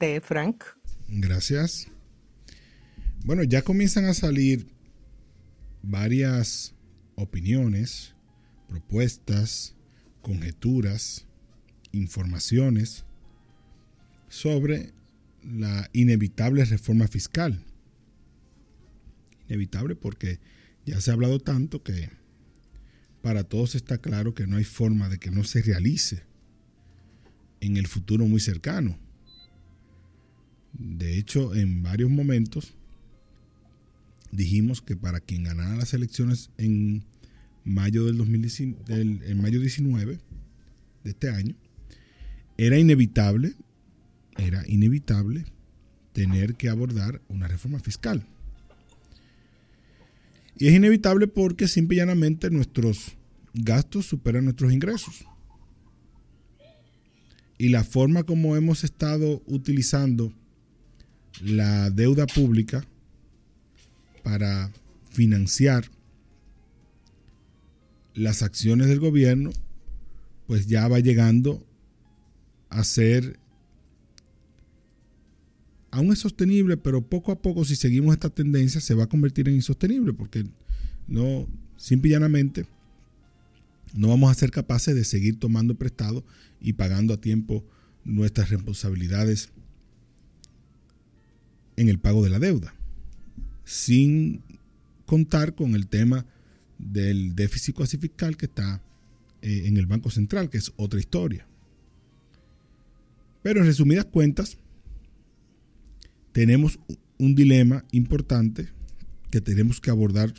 adelante, Frank. Gracias. Bueno, ya comienzan a salir varias opiniones, propuestas, conjeturas, informaciones sobre la inevitable reforma fiscal. Inevitable porque ya se ha hablado tanto que para todos está claro que no hay forma de que no se realice en el futuro muy cercano. De hecho, en varios momentos dijimos que para quien ganara las elecciones en mayo del 2019, en mayo 19 de este año, era inevitable tener que abordar una reforma fiscal. Y es inevitable porque simple y llanamente nuestros gastos superan nuestros ingresos. Y la forma como hemos estado utilizando la deuda pública para financiar las acciones del gobierno, pues ya va llegando a ser, aún es sostenible, pero poco a poco, si seguimos esta tendencia, se va a convertir en insostenible, porque no, simple y llanamente, no vamos a ser capaces de seguir tomando prestado y pagando a tiempo nuestras responsabilidades en el pago de la deuda, sin contar con el tema del déficit cuasi fiscal que está en el Banco Central, que es otra historia. Pero en resumidas cuentas, tenemos un dilema importante que tenemos que abordar,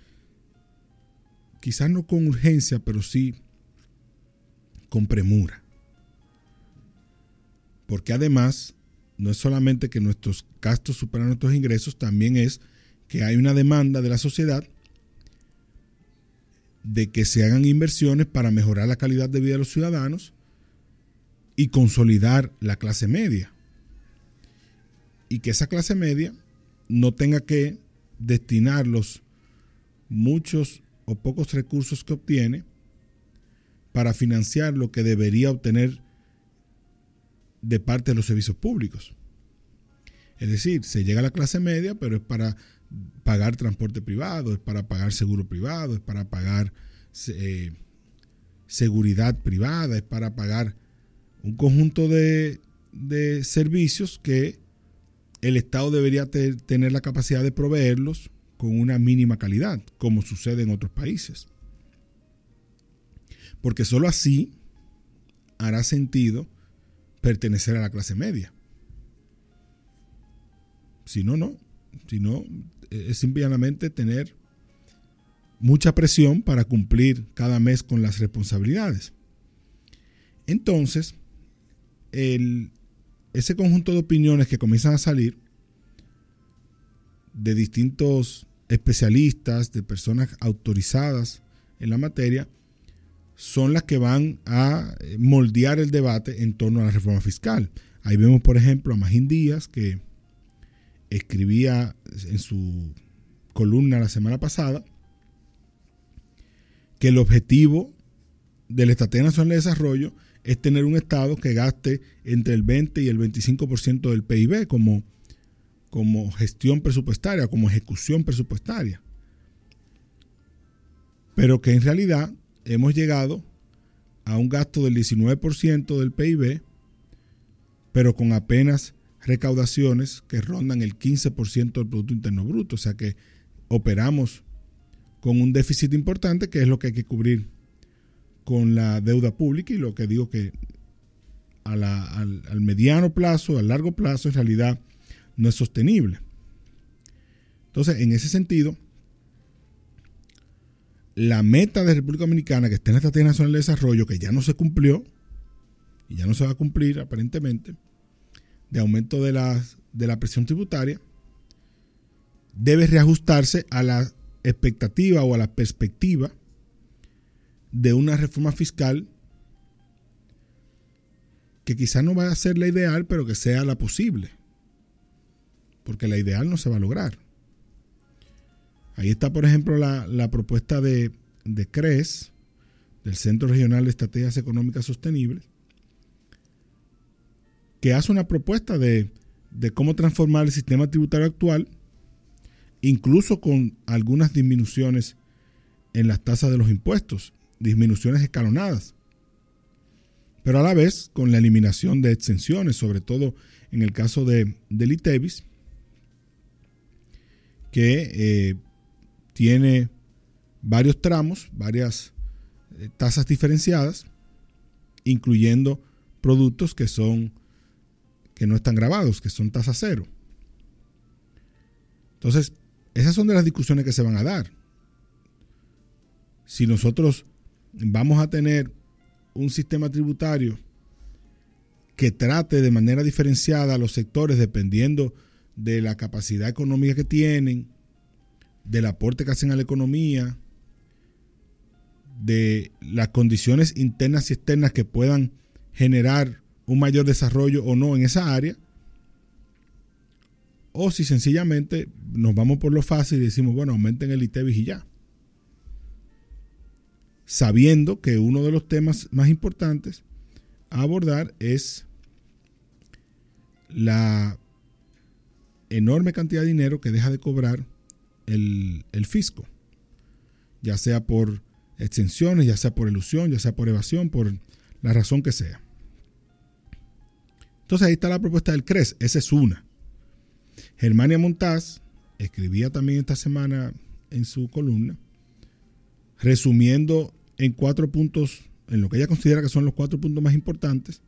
quizás no con urgencia, pero sí con premura. Porque además, no es solamente que nuestros gastos superan nuestros ingresos, también es que hay una demanda de la sociedad de que se hagan inversiones para mejorar la calidad de vida de los ciudadanos y consolidar la clase media. Y que esa clase media no tenga que destinar los muchos o pocos recursos que obtiene para financiar lo que debería obtener de parte de los servicios públicos. Es decir, se llega a la clase media, pero es para pagar transporte privado, es para pagar seguro privado, es para pagar seguridad privada, es para pagar un conjunto de servicios que el Estado debería tener la capacidad de proveerlos con una mínima calidad, como sucede en otros países. Porque solo así hará sentido pertenecer a la clase media. Si no, no. Si no, es simplemente tener mucha presión para cumplir cada mes con las responsabilidades. Entonces, ese conjunto de opiniones que comienzan a salir de distintos especialistas, de personas autorizadas en la materia, son las que van a moldear el debate en torno a la reforma fiscal. Ahí vemos, por ejemplo, a Magín Díaz, que escribía en su columna la semana pasada que el objetivo de la Estrategia Nacional de Desarrollo es tener un Estado que gaste entre el 20 y el 25% del PIB como gestión presupuestaria, como ejecución presupuestaria. Pero que en realidad hemos llegado a un gasto del 19% del PIB, pero con apenas recaudaciones que rondan el 15% del Producto Interno Bruto. O sea que operamos con un déficit importante, que es lo que hay que cubrir con la deuda pública, y lo que digo que al mediano plazo, al largo plazo, en realidad no es sostenible. Entonces, en ese sentido, la meta de República Dominicana, que está en la Estrategia Nacional de Desarrollo, que ya no se cumplió y ya no se va a cumplir aparentemente, de aumento de la presión tributaria, debe reajustarse a la expectativa o a la perspectiva de una reforma fiscal que quizás no vaya a ser la ideal, pero que sea la posible, porque la ideal no se va a lograr. Ahí está, por ejemplo, la propuesta de CRES, del Centro Regional de Estrategias Económicas Sostenibles, que hace una propuesta de cómo transformar el sistema tributario actual, incluso con algunas disminuciones en las tasas de los impuestos, disminuciones escalonadas, pero a la vez con la eliminación de exenciones, sobre todo en el caso del ITEVIS, que tiene varios tramos, varias tasas diferenciadas, incluyendo productos que no están gravados, que son tasa cero. Entonces, esas son de las discusiones que se van a dar. Si nosotros vamos a tener un sistema tributario que trate de manera diferenciada a los sectores dependiendo de la capacidad económica que tienen, del aporte que hacen a la economía, de las condiciones internas y externas que puedan generar un mayor desarrollo o no en esa área, o si sencillamente nos vamos por lo fácil y decimos, bueno, aumenten el ITEVIS y ya. Sabiendo que uno de los temas más importantes a abordar es la enorme cantidad de dinero que deja de cobrar el fisco, ya sea por exenciones, ya sea por elusión, ya sea por evasión, por la razón que sea. Entonces ahí está la propuesta del CRES, esa es una. Germania Montaz escribía también esta semana en su columna, resumiendo en 4 puntos, en lo que ella considera que son los 4 puntos más importantes,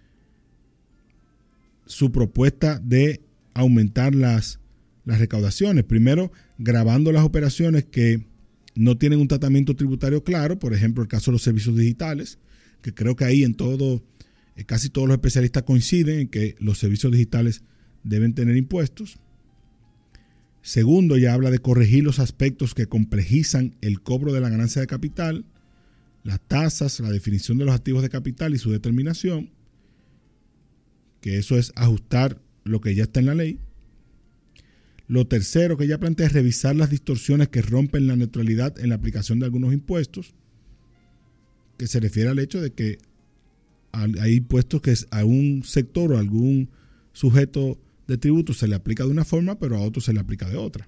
su propuesta de aumentar las recaudaciones. Primero, gravando las operaciones que no tienen un tratamiento tributario claro, por ejemplo, el caso de los servicios digitales, que creo que ahí casi todos los especialistas coinciden en que los servicios digitales deben tener impuestos. Segundo, ya habla de corregir los aspectos que complejizan el cobro de la ganancia de capital, las tasas, la definición de los activos de capital y su determinación, que eso es ajustar lo que ya está en la ley. Lo tercero que ella plantea es revisar las distorsiones que rompen la neutralidad en la aplicación de algunos impuestos, que se refiere al hecho de que hay impuestos que a un sector o a algún sujeto de tributo se le aplica de una forma, pero a otro se le aplica de otra.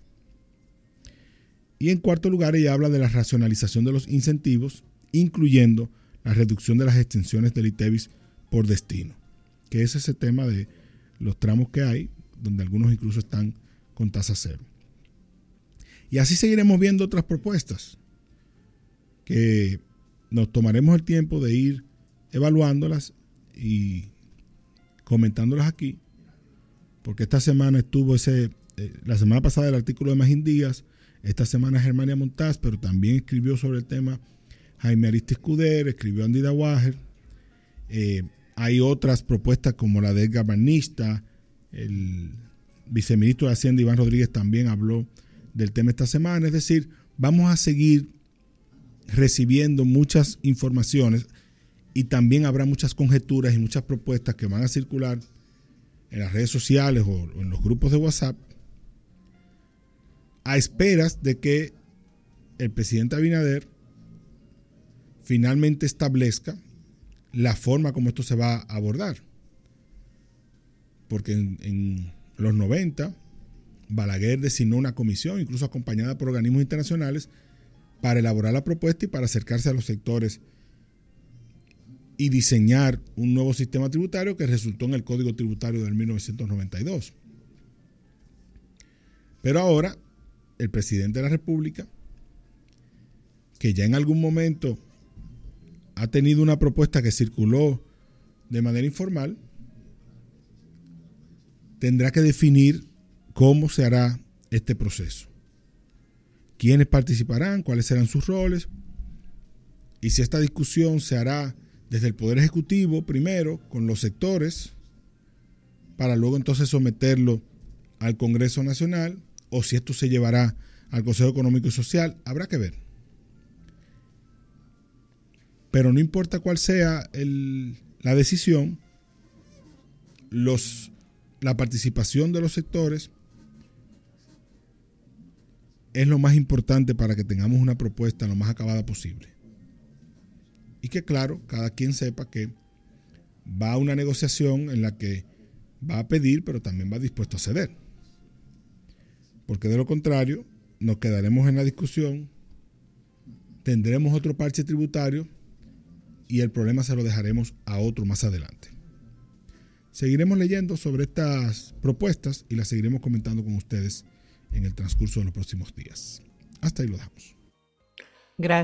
Y en cuarto lugar, ella habla de la racionalización de los incentivos, incluyendo la reducción de las extensiones del ITEVIS por destino, que es ese tema de los tramos que hay, donde algunos incluso están con tasa cero. Y así seguiremos viendo otras propuestas que nos tomaremos el tiempo de ir evaluándolas y comentándolas aquí, porque esta semana estuvo la semana pasada el artículo de Magín Díaz, esta semana Germania Montaz, pero también escribió sobre el tema Jaime Aristi Escuder, escribió Andy Dawager. Hay otras propuestas como la de Edgar Banista, el viceministro de Hacienda Iván Rodríguez también habló del tema esta semana. Es decir, vamos a seguir recibiendo muchas informaciones y también habrá muchas conjeturas y muchas propuestas que van a circular en las redes sociales o en los grupos de WhatsApp a esperas de que el presidente Abinader finalmente establezca la forma como esto se va a abordar. Porque en los 90, Balaguer designó una comisión, incluso acompañada por organismos internacionales, para elaborar la propuesta y para acercarse a los sectores y diseñar un nuevo sistema tributario que resultó en el Código Tributario del 1992. Pero ahora, el presidente de la República, que ya en algún momento ha tenido una propuesta que circuló de manera informal, tendrá que definir cómo se hará este proceso, quiénes participarán, cuáles serán sus roles, y si esta discusión se hará desde el Poder Ejecutivo primero con los sectores, para luego entonces someterlo al Congreso Nacional, o si esto se llevará al Consejo Económico y Social, habrá que ver. Pero no importa cuál sea la decisión, la participación de los sectores es lo más importante para que tengamos una propuesta lo más acabada posible. Y que claro, cada quien sepa que va a una negociación en la que va a pedir, pero también va dispuesto a ceder. Porque de lo contrario, nos quedaremos en la discusión, tendremos otro parche tributario y el problema se lo dejaremos a otro más adelante. Seguiremos leyendo sobre estas propuestas y las seguiremos comentando con ustedes en el transcurso de los próximos días. Hasta ahí lo dejamos. Gracias.